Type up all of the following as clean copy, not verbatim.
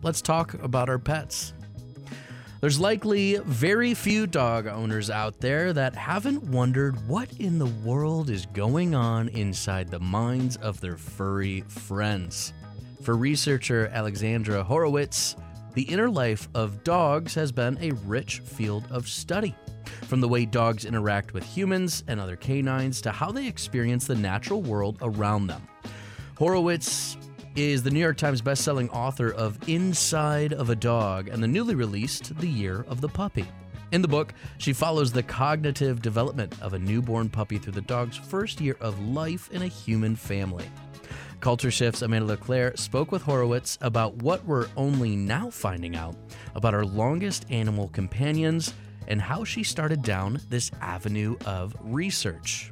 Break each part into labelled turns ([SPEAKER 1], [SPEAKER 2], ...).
[SPEAKER 1] let's talk about our pets. There's likely very few dog owners out there that haven't wondered what in the world is going on inside the minds of their furry friends. For researcher Alexandra Horowitz, the inner life of dogs has been a rich field of study. From the way dogs interact with humans and other canines to how they experience the natural world around them. Horowitz is the New York Times bestselling author of Inside of a Dog and the newly released The Year of the Puppy. In the book, she follows the cognitive development of a newborn puppy through the dog's first year of life in a human family. Culture Shift's Amanda LeClaire spoke with Horowitz about what we're only now finding out about our longest animal companions and how she started down this avenue of research.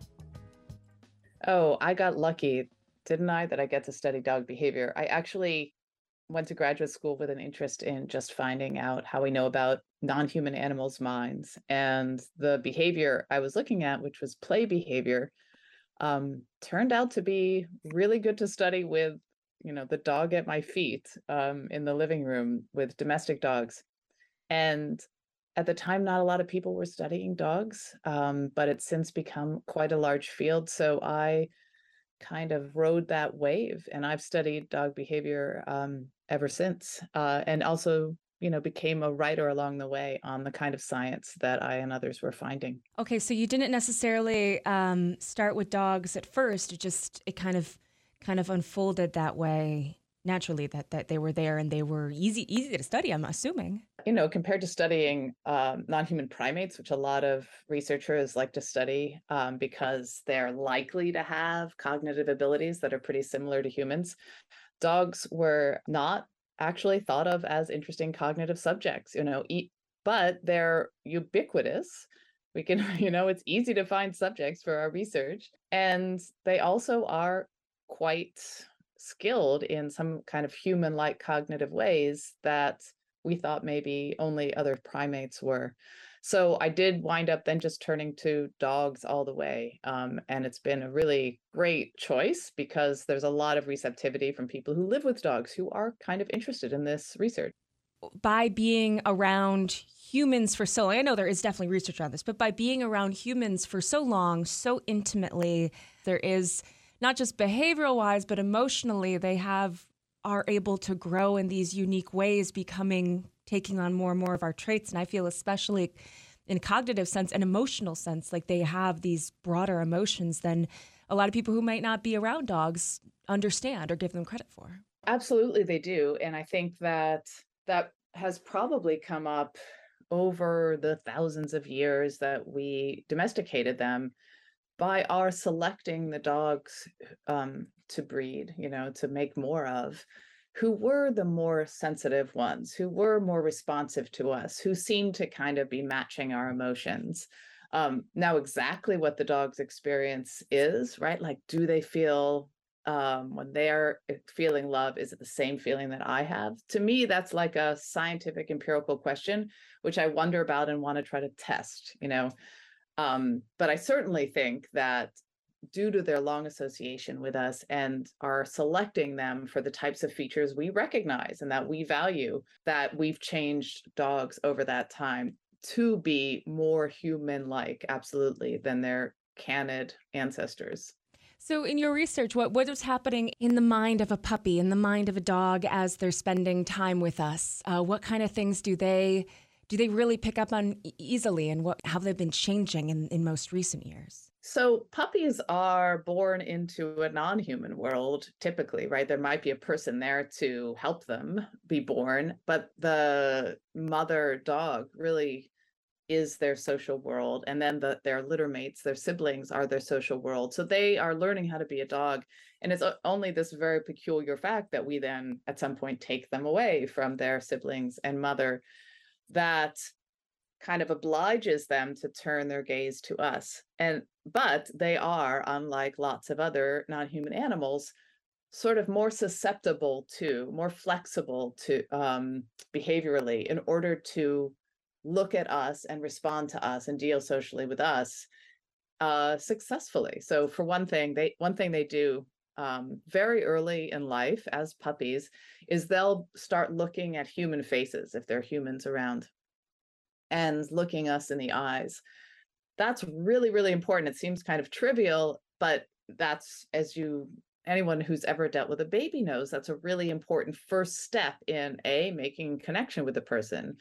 [SPEAKER 2] Oh, I got lucky, didn't I, that I get to study dog behavior. I actually went to graduate school with an interest in just finding out how we know about non-human animals' minds. And the behavior I was looking at, which was play behavior, turned out to be really good to study with, the dog at my feet in the living room with domestic dogs. And at the time, not a lot of people were studying dogs, but it's since become quite a large field. So I kind of rode that wave, and I've studied dog behavior ever since, and also became a writer along the way on the kind of science that I and others were finding.
[SPEAKER 3] Okay, so you didn't necessarily start with dogs at first. It kind of unfolded that way naturally, that they were there and they were easy to study, I'm assuming.
[SPEAKER 2] Compared to studying non-human primates, which a lot of researchers like to study because they're likely to have cognitive abilities that are pretty similar to humans, dogs were not actually thought of as interesting cognitive subjects, but they're ubiquitous. We can, it's easy to find subjects for our research. And they also are quite skilled in some kind of human-like cognitive ways that we thought maybe only other primates were. So I did wind up then just turning to dogs all the way. And it's been a really great choice because there's a lot of receptivity from people who live with dogs who are kind of interested in this research.
[SPEAKER 3] By being around humans for so long, I know there is definitely research on this, but by being around humans for so long, so intimately, there is not just behavioral wise, but emotionally, they are able to grow in these unique ways, taking on more and more of our traits. And I feel especially in cognitive sense and emotional sense, like they have these broader emotions than a lot of people who might not be around dogs understand or give them credit for.
[SPEAKER 2] Absolutely, they do. And I think that has probably come up over the thousands of years that we domesticated them by our selecting the dogs to breed, to make more of, who were the more sensitive ones, who were more responsive to us, who seemed to kind of be matching our emotions. Now, exactly what the dog's experience is, right? Like, do they feel when they're feeling love, is it the same feeling that I have? To me, that's like a scientific empirical question, which I wonder about and want to try to test, But I certainly think that due to their long association with us and are selecting them for the types of features we recognize and that we value, that we've changed dogs over that time to be more human-like, absolutely, than their canid ancestors.
[SPEAKER 3] So in your research, what is happening in the mind of a puppy, in the mind of a dog as they're spending time with us? What kind of things do they really pick up on easily, and how they've been changing in most recent years?
[SPEAKER 2] So puppies are born into a non-human world, typically, right? There might be a person there to help them be born, but the mother dog really is their social world. And then their litter mates, their siblings, are their social world. So they are learning how to be a dog. And it's only this very peculiar fact that we then at some point take them away from their siblings and mother that kind of obliges them to turn their gaze to us. But they are, unlike lots of other non-human animals, sort of more susceptible to, more flexible to behaviorally, in order to look at us and respond to us and deal socially with us successfully. So for one thing they do very early in life as puppies is they'll start looking at human faces if there are humans around and looking us in the eyes. That's really, really important. It seems kind of trivial, but that's, anyone who's ever dealt with a baby knows, that's a really important first step in A, making connection with the person,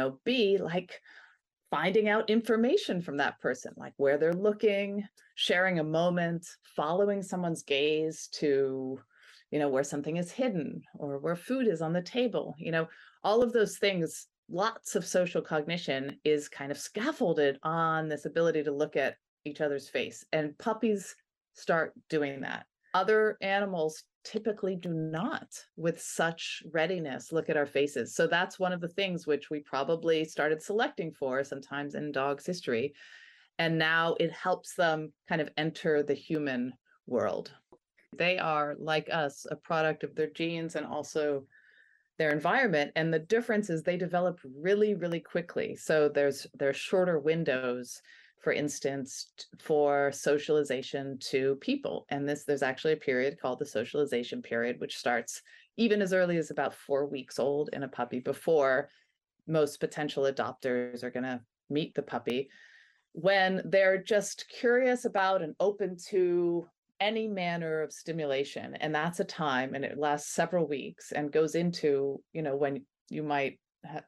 [SPEAKER 2] B, like finding out information from that person, like where they're looking, sharing a moment, following someone's gaze to, where something is hidden or where food is on the table, all of those things. Lots of social cognition is kind of scaffolded on this ability to look at each other's face, and puppies start doing that. Other animals typically do not, with such readiness, look at our faces. So that's one of the things which we probably started selecting for sometimes in dogs' history. And now it helps them kind of enter the human world. They are, like us, a product of their genes and also their environment. And the difference is they develop really, really quickly. So there's shorter windows, for instance, for socialization to people. And there's actually a period called the socialization period, which starts even as early as about 4 weeks old in a puppy before most potential adopters are going to meet the puppy, when they're just curious about and open to any manner of stimulation. And that's a time, and it lasts several weeks and goes into, when you might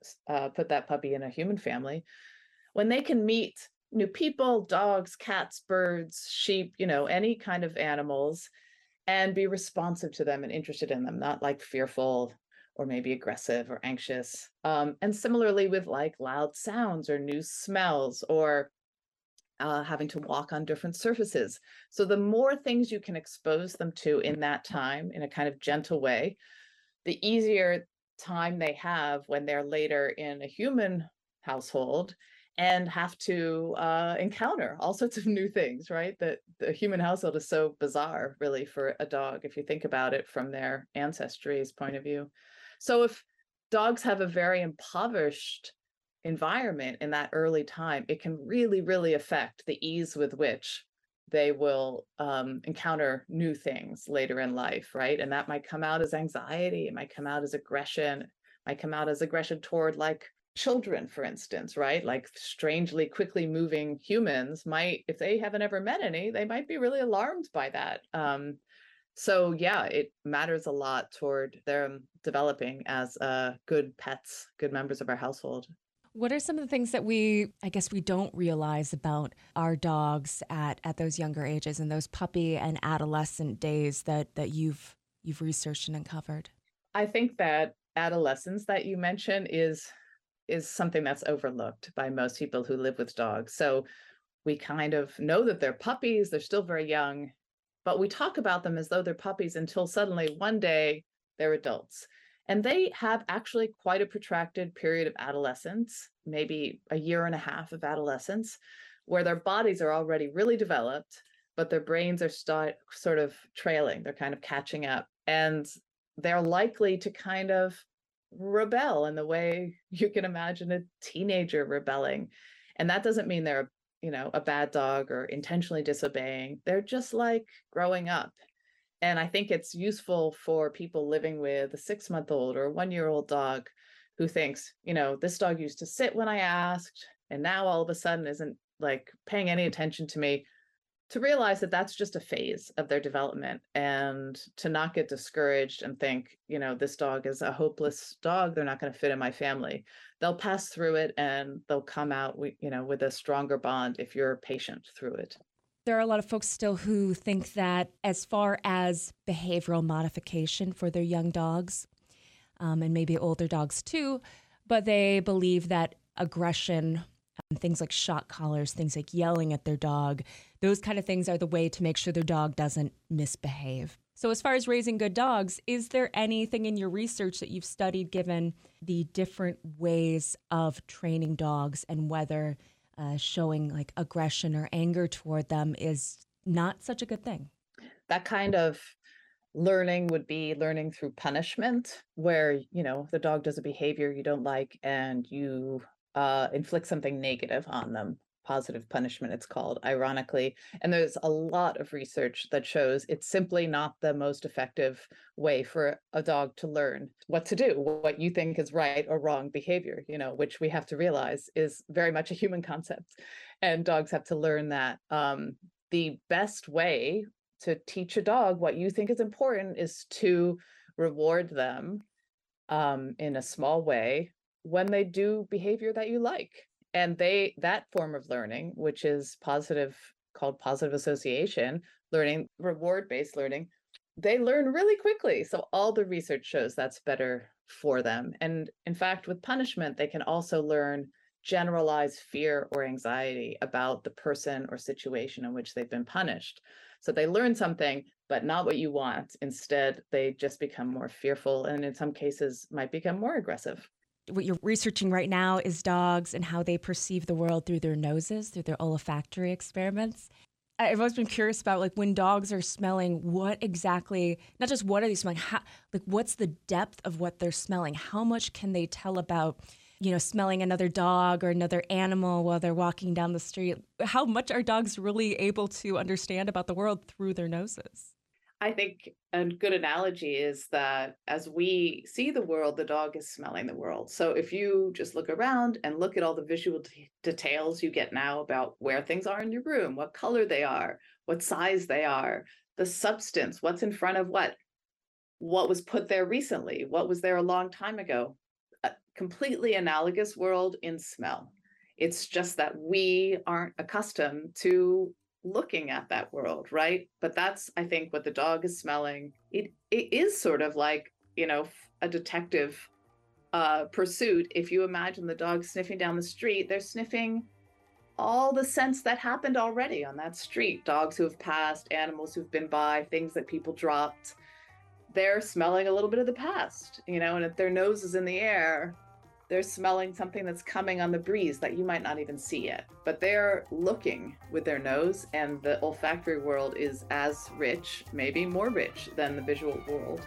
[SPEAKER 2] put that puppy in a human family, when they can meet new people, dogs, cats, birds, sheep, any kind of animals, and be responsive to them and interested in them, not like fearful or maybe aggressive or anxious. And similarly with like loud sounds or new smells or having to walk on different surfaces. So the more things you can expose them to in that time in a kind of gentle way, the easier time they have when they're later in a human household and have to encounter all sorts of new things, right? That the human household is so bizarre, really, for a dog, if you think about it from their ancestry's point of view. So if dogs have a very impoverished environment in that early time, it can really, really affect the ease with which they will encounter new things later in life, right? And that might come out as anxiety, it might come out as aggression, it might come out as aggression toward like children, for instance, right? Like strangely quickly moving humans might, if they haven't ever met any, they might be really alarmed by that. So yeah, it matters a lot toward their developing as good pets, good members of our household.
[SPEAKER 3] What are some of the things that we don't realize about our dogs at those younger ages and those puppy and adolescent days that you've researched and uncovered?
[SPEAKER 2] I think that adolescence that you mentioned is something that's overlooked by most people who live with dogs. So we kind of know that they're puppies, they're still very young, but we talk about them as though they're puppies until suddenly one day they're adults. And they have actually quite a protracted period of adolescence, maybe a year and a half of adolescence, where their bodies are already really developed, but their brains are sort of trailing. They're kind of catching up. And they're likely to kind of rebel in the way you can imagine a teenager rebelling. And that doesn't mean they're, a bad dog or intentionally disobeying. They're just like growing up. And I think it's useful for people living with a 6-month-old or a 1-year-old dog who thinks, this dog used to sit when I asked, and now all of a sudden isn't like paying any attention to me, to realize that that's just a phase of their development, and to not get discouraged and think, this dog is a hopeless dog, they're not going to fit in my family. They'll pass through it and they'll come out, with a stronger bond if you're patient through it.
[SPEAKER 3] There are a lot of folks still who think that as far as behavioral modification for their young dogs, and maybe older dogs too, but they believe that aggression, things like shock collars, things like yelling at their dog, those kind of things are the way to make sure their dog doesn't misbehave. So as far as raising good dogs, is there anything in your research that you've studied given the different ways of training dogs and whether showing like aggression or anger toward them is not such a good thing?
[SPEAKER 2] That kind of learning would be learning through punishment, where, the dog does a behavior you don't like and you inflict something negative on them, positive punishment, it's called, ironically. And there's a lot of research that shows it's simply not the most effective way for a dog to learn what to do, what you think is right or wrong behavior, which we have to realize is very much a human concept. And dogs have to learn that. The best way to teach a dog what you think is important is to reward them in a small way when they do behavior that you like. And that form of learning, which is called positive association learning, reward-based learning, they learn really quickly. So all the research shows that's better for them. And in fact, with punishment, they can also learn generalized fear or anxiety about the person or situation in which they've been punished. So they learn something, but not what you want. Instead, they just become more fearful and in some cases might become more aggressive.
[SPEAKER 3] What you're researching right now is dogs and how they perceive the world through their noses, through their olfactory experiments. I've always been curious about, like, when dogs are smelling, what exactly, not just what are they smelling, what's the depth of what they're smelling? How much can they tell about, smelling another dog or another animal while they're walking down the street? How much are dogs really able to understand about the world through their noses?
[SPEAKER 2] I think a good analogy is that as we see the world, the dog is smelling the world. So if you just look around and look at all the visual details you get now about where things are in your room, what color they are, what size they are, the substance, what's in front of what was put there recently, what was there a long time ago, a completely analogous world in smell. It's just that we aren't accustomed to looking at that world, right? But that's, I think, what the dog is smelling. It is sort of like, a detective pursuit. If you imagine the dog sniffing down the street, they're sniffing all the scents that happened already on that street. Dogs who have passed, animals who've been by, things that people dropped. They're smelling a little bit of the past, and if their nose is in the air, they're smelling something that's coming on the breeze that you might not even see yet. But they're looking with their nose, and the olfactory world is as rich, maybe more rich, than the visual world.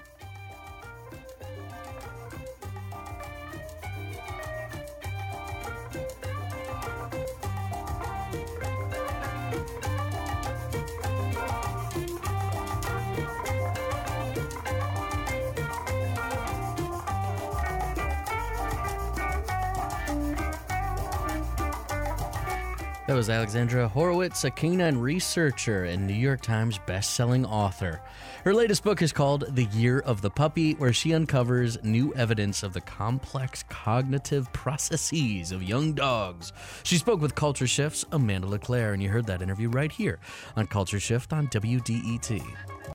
[SPEAKER 1] That was Alexandra Horowitz, a canine researcher and New York Times bestselling author. Her latest book is called The Year of the Puppy, where she uncovers new evidence of the complex cognitive processes of young dogs. She spoke with Culture Shift's Amanda LeClaire, and you heard that interview right here on Culture Shift on WDET.